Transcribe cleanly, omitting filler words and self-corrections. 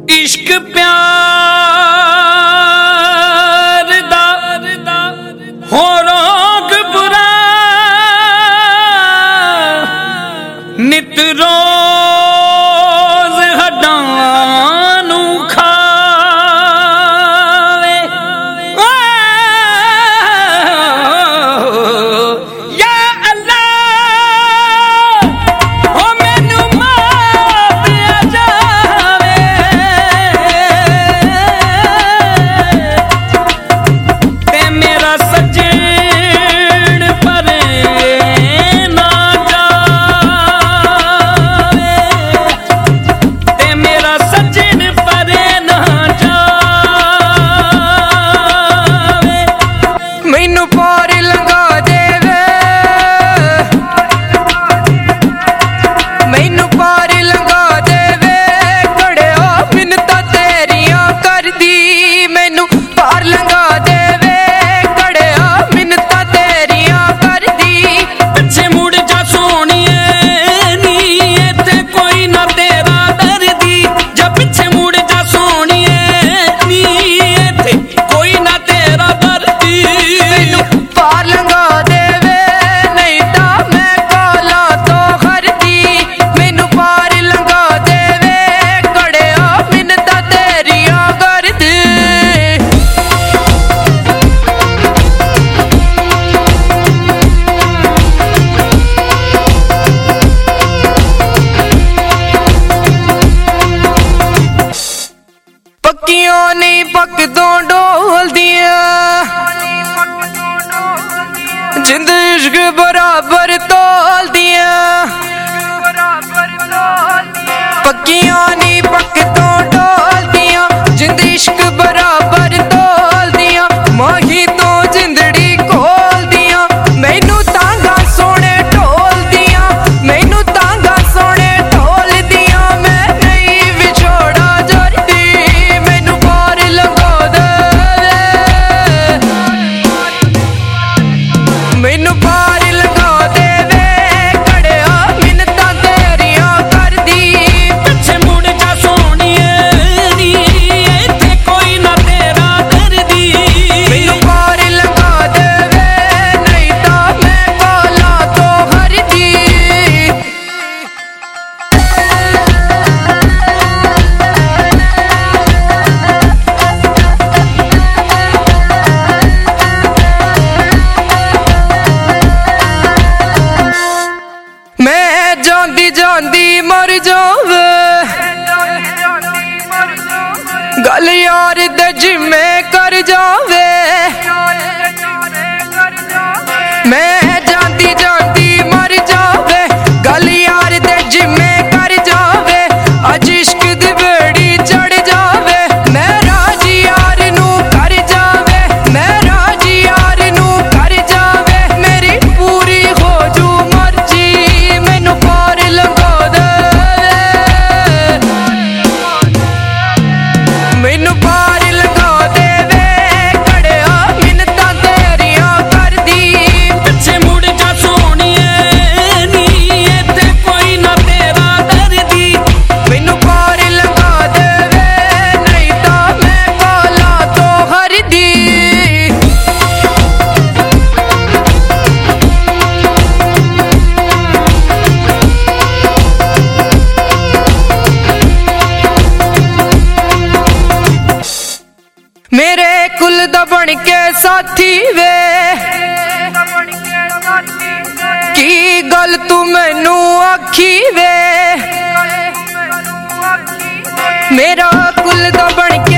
इश्क प्यार दा हो रोग बुरा नित रोज हड्डां नूं खावे या अल्लाह हो मैनू माफ आ जावे ते मेरा सजन परे ना जावे ते मेरा सजन परे ना जावे मैनू पार लंघा देवे मैनू पार लंघा देवे कड़िया मिन्नतां तेरियां करदी मैनू पार लंघा देवे कड़िया मिन्नतां तेरियां करदी पिछे मुड़ जा सोहणिए नी इत्थे कोई ना तेरा दर्दी जा पिछे मुड़ जा सोहणिए नी इत्थे कोई ना तेरा दर्दी मैनू पार लंघा देवे नहीं तां मैं काला तो खरदी मैनू पार लंघा देवे कड़िया मिन्नतां तेरियां करदी पक्कियां नहीं पकदों डोलदियां जिंद इश्क बराबर तोलदियां पक्कियां नहीं पकदों डोलदियां जिंद इश्क बराबर तोलदियां माही तो जिंदड़ी खोलदियां मैनू तांगा सोने ढोलदियां मैनू तांगा सोने ढोलदियां मैं नहीं विछोड़ा जरदी मैनू पार लंघा देवे मैनू पार लंघा देवे कड़िया मिन्नतां तेरियां करदी पिछे मुड़ जा सोहणिए नी इत्थे कोई ना तेरा दर्दी मैनू पार लंघा देवे नहीं तां मैं काला तो खरदी मैं जांदी जांदी मर जावे गल यार दे जिम्मे कर जावे मैं जांदी जांदी मर जावे गल यार दे जिम्मे कर जावे अज इश्क दी बेड़ी चढ़ जावे मैं राजी यार नू कर जावे मैं राजी यार नू कर जावे मेरी पूरी हो जू मर्जी मैनू पार लंघा देवे मैनू पार लंघा देवे कड़िया मिन्नतां तेरियां करदी पिछे मुड़ जा सोहणिए नी इत्थे कोई ना तेरा दर्दी मैनू पार लंघा देवे नहीं तां मैं काला तो खरदी मेरे कुल दा बन के साथी वे की गल तू मैनू आखी वे मेरा कुल दा बन के